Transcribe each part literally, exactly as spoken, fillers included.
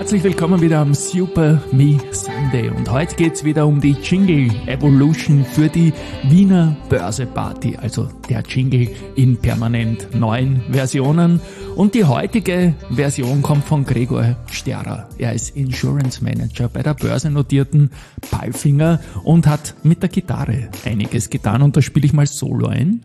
Herzlich willkommen wieder am Super Me Sunday und heute geht's wieder um die Jingle Evolution für die Wiener Börse Party, also der Jingle in permanent neuen Versionen. Und die heutige Version kommt von Gregor Sterrer. Er ist Insurance Manager bei der börsennotierten Palfinger und hat mit der Gitarre einiges getan und da spiele ich mal Solo ein.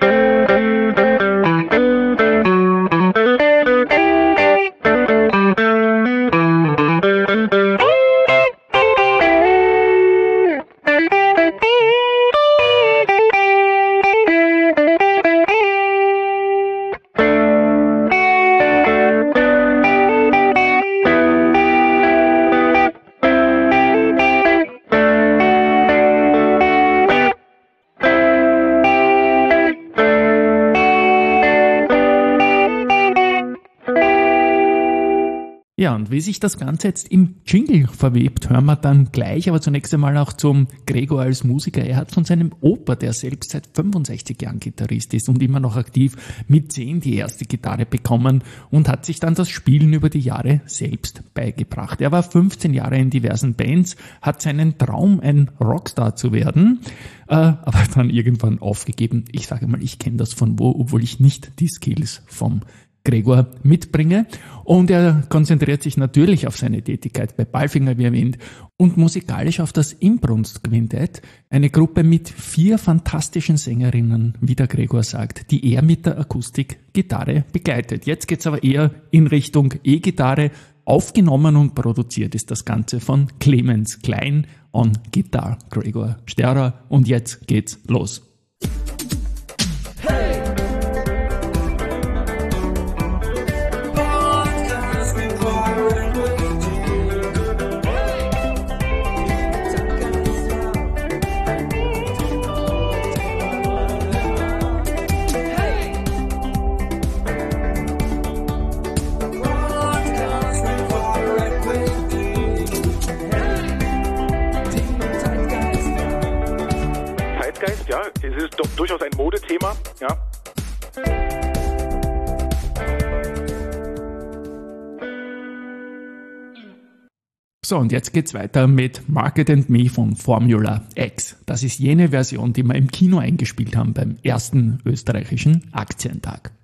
Ja, und wie sich das Ganze jetzt im Jingle verwebt, hören wir dann gleich, aber zunächst einmal auch zum Gregor als Musiker. Er hat von seinem Opa, der selbst seit fünfundsechzig Jahren Gitarrist ist und immer noch aktiv, mit zehn die erste Gitarre bekommen und hat sich dann das Spielen über die Jahre selbst beigebracht. Er war fünfzehn Jahre in diversen Bands, hat seinen Traum, ein Rockstar zu werden, äh, aber dann irgendwann aufgegeben. Ich sage mal, ich kenne das von wo, obwohl ich nicht die Skills vom Gregor mitbringe, und er konzentriert sich natürlich auf seine Tätigkeit bei Palfinger, wie erwähnt, und musikalisch auf das Inbrunst-Quintett, eine Gruppe mit vier fantastischen Sängerinnen, wie der Gregor sagt, die er mit der Akustikgitarre begleitet. Jetzt geht's aber eher in Richtung E-Gitarre. Aufgenommen und produziert ist das Ganze von Clemens Klein on Guitar, Gregor Sterrer, und jetzt geht's los. Ja, es ist doch durchaus ein Modethema, ja. So, und jetzt geht's weiter mit Market and Me von Formula X. Das ist jene Version, die wir im Kino eingespielt haben beim ersten österreichischen Aktientag.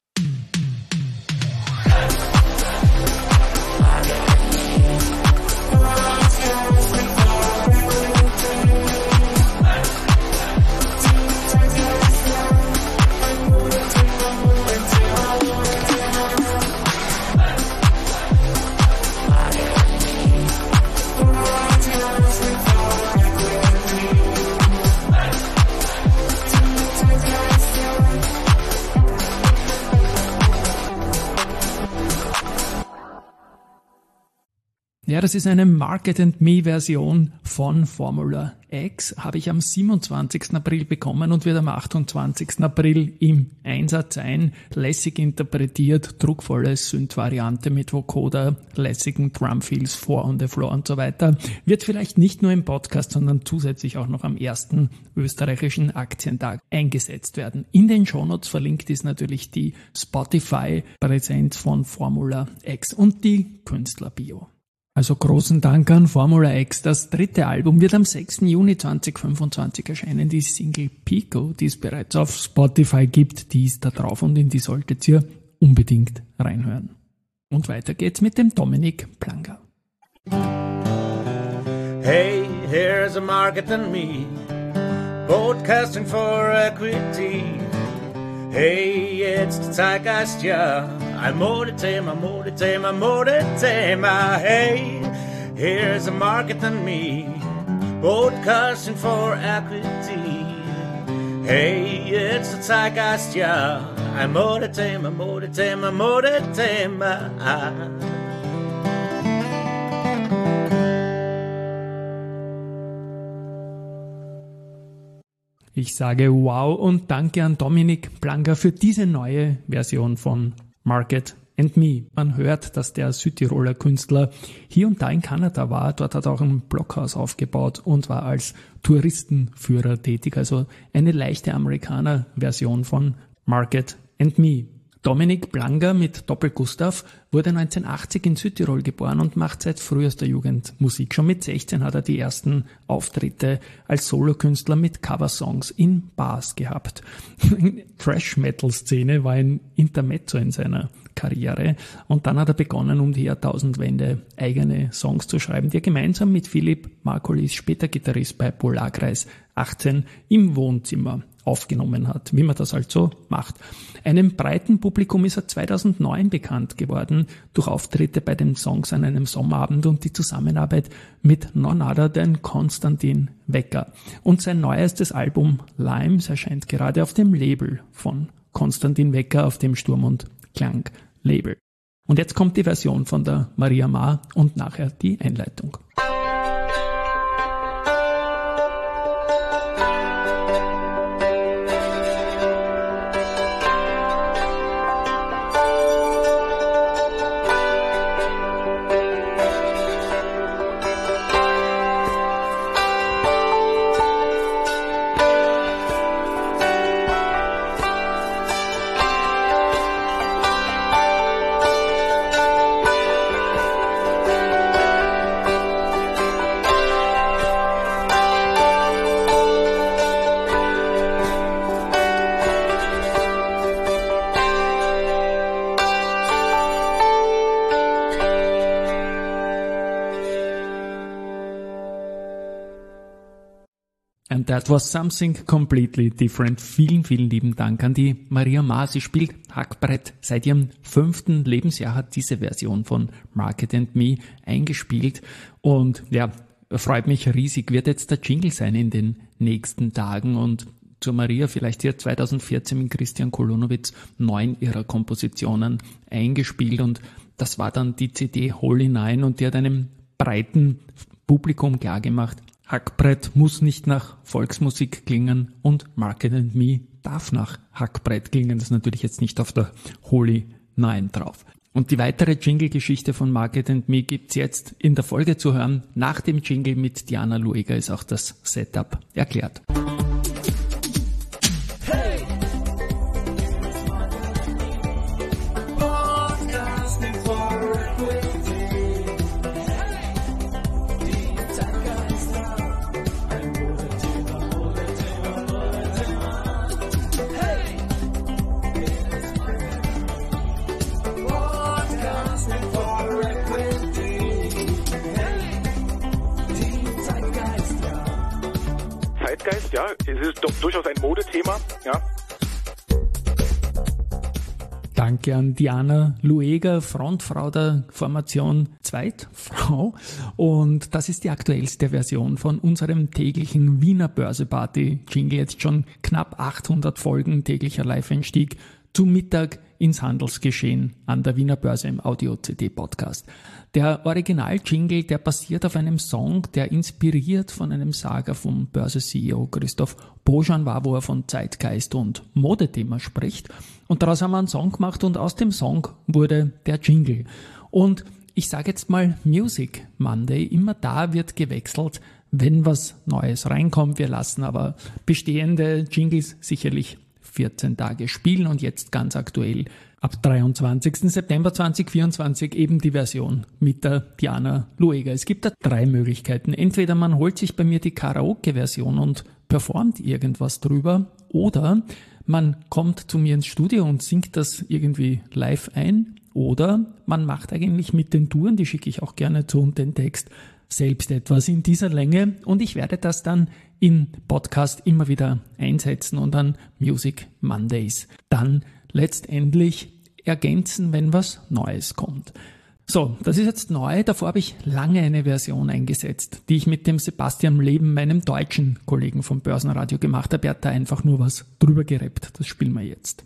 Ja, das ist eine Market and Me Version von Formula X, habe ich am siebenundzwanzigsten April bekommen und wird am achtundzwanzigsten April im Einsatz sein. Lässig interpretiert, druckvolle Synth-Variante mit Vocoder, lässigen Drumfills vor on the floor und so weiter. Wird vielleicht nicht nur im Podcast, sondern zusätzlich auch noch am ersten österreichischen Aktientag eingesetzt werden. In den Shownotes verlinkt ist natürlich die Spotify-Präsenz von Formula X und die Künstlerbio. Also großen Dank an Formula X. Das dritte Album wird am sechsten Juni zweitausendfünfundzwanzig erscheinen. Die Single Pico, die es bereits auf Spotify gibt, die ist da drauf und in die solltet ihr unbedingt reinhören. Und weiter geht's mit dem Dominik Planger. Hey, here's a Market and Me, broadcasting for equity. Hey, it's the Zeitgeist, ja. Ein Modethema, Modethema, Modethema. Hey, here's a Market and Me, broadcasting for equity. Hey, it's the Zeitgeist, ja. Ein Modethema, Modethema, Modethema. Ich sage wow und danke an Dominik Planger für diese neue Version von Market and Me. Man hört, dass der Südtiroler Künstler hier und da in Kanada war. Dort hat er auch ein Blockhaus aufgebaut und war als Touristenführer tätig. Also eine leichte Amerikaner-Version von Market and Me. Dominik Blanger mit Doppel-Gustav wurde neunzehnhundertachtzig in Südtirol geboren und macht seit frühester Jugend Musik. Schon mit sechzehn hat er die ersten Auftritte als Solokünstler mit Coversongs in Bars gehabt. Thrash-Metal-Szene war ein Intermezzo in seiner Karriere und dann hat er begonnen, um die Jahrtausendwende eigene Songs zu schreiben, die er gemeinsam mit Philipp Markulis, später Gitarrist bei Polarkreis achtzehn, im Wohnzimmer aufgenommen hat, wie man das halt so macht. Einem breiten Publikum ist er zweitausendneun bekannt geworden durch Auftritte bei den Songs an einem Sommerabend und die Zusammenarbeit mit none other than Konstantin Wecker. Und sein neuestes Album Limes erscheint gerade auf dem Label von Konstantin Wecker, auf dem Sturm und Klang Label. Und jetzt kommt die Version von der Maria Ma und nachher die Einleitung. And that was something completely different. Vielen, vielen lieben Dank an die Maria Ma. Sie spielt Hackbrett. Seit ihrem fünften Lebensjahr hat diese Version von Market and Me eingespielt. Und ja, freut mich riesig. Wird jetzt der Jingle sein in den nächsten Tagen. Und zur Maria vielleicht hier zweitausendvierzehn mit Christian Kolonowitz neun ihrer Kompositionen eingespielt. Und das war dann die C D Holy Nine und die hat einem breiten Publikum klargemacht, Hackbrett muss nicht nach Volksmusik klingen und Market and Me darf nach Hackbrett klingen. Das ist natürlich jetzt nicht auf der Holy Nine drauf. Und die weitere Jingle-Geschichte von Market and Me gibt's jetzt in der Folge zu hören. Nach dem Jingle mit Diana Lueger ist auch das Setup erklärt. Zeitgeist, ja, es ist doch durchaus ein Modethema, ja. Danke an Diana Lueger, Frontfrau der Formation Zweitfrau. Und das ist die aktuellste Version von unserem täglichen Wiener Börse-Party-Jingle. Jetzt schon knapp achthundert Folgen täglicher Live-Einstieg zum Mittag ins Handelsgeschehen an der Wiener Börse im Audio-C D-Podcast. Der Original-Jingle, der basiert auf einem Song, der inspiriert von einem Saga vom Börse-C E O Christoph Bojan war, wo er von Zeitgeist und Modethema spricht. Und daraus haben wir einen Song gemacht und aus dem Song wurde der Jingle. Und ich sage jetzt mal Music Monday, immer da wird gewechselt, wenn was Neues reinkommt. Wir lassen aber bestehende Jingles sicherlich vierzehn Tage spielen und jetzt ganz aktuell ab dreiundzwanzigsten September zweitausendvierundzwanzig eben die Version mit der Diana Lueger. Es gibt da drei Möglichkeiten. Entweder man holt sich bei mir die Karaoke-Version und performt irgendwas drüber oder man kommt zu mir ins Studio und singt das irgendwie live ein oder man macht eigentlich mit den Touren, die schicke ich auch gerne zu und den Text selbst etwas in dieser Länge und ich werde das dann in Podcast immer wieder einsetzen und an Music Mondays dann letztendlich ergänzen, wenn was Neues kommt. So, das ist jetzt neu. Davor habe ich lange eine Version eingesetzt, die ich mit dem Sebastian Leben, meinem deutschen Kollegen vom Börsenradio gemacht habe. Er hat da einfach nur was drüber gerappt. Das spielen wir jetzt.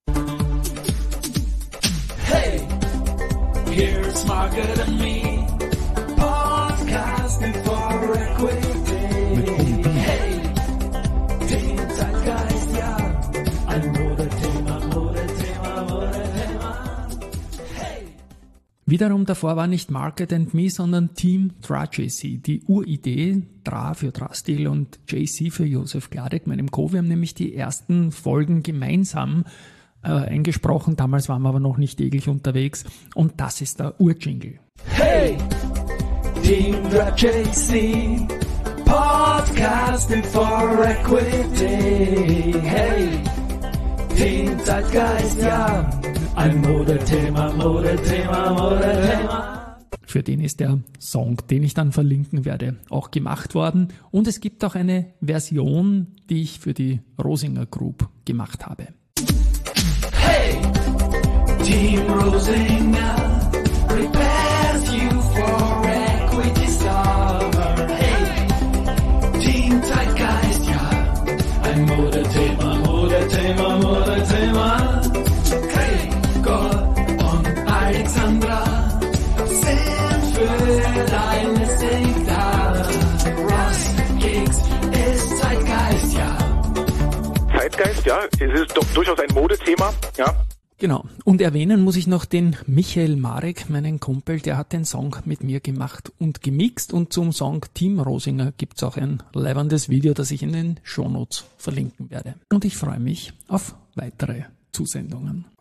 Hey, here's Market and Me, podcasting for Equity. Mit Humpen. Hey, den Zeitgeist, ja, ein Modethema, Modethema, Modethema. Hey. Wiederum davor war nicht Market and Me, sondern Team Tra-J C. Die Uridee, Tra für Trastil und J C für Josef Gladek, meinem Co. Wir haben nämlich die ersten Folgen gemeinsam äh, eingesprochen. Damals waren wir aber noch nicht täglich unterwegs. Und das ist der Urjingle. Hey, Team J C, Podcasting for Equity. Hey, Team Zeitgeist, ja, ein Modethema, Modethema, Modethema. Für den ist der Song, den ich dann verlinken werde, auch gemacht worden. Und es gibt auch eine Version, die ich für die Rosinger Group gemacht habe. Hey, Team Rosinger, prepares you for Equity Summer. Hey, Team Zeitgeist, ja, ein Modethema, Modethema, Modethema. Gregor und Alexandra sind für dein Listing da. Ross Gigs ist Zeitgeist, ja. Zeitgeist, ja, es ist doch durchaus ein Modethema, ja. Genau. Und erwähnen muss ich noch den Michael Marek, meinen Kumpel, der hat den Song mit mir gemacht und gemixt. Und zum Song Team Rosinger gibt's auch ein leibendes Video, das ich in den Shownotes verlinken werde. Und ich freue mich auf weitere Zusendungen.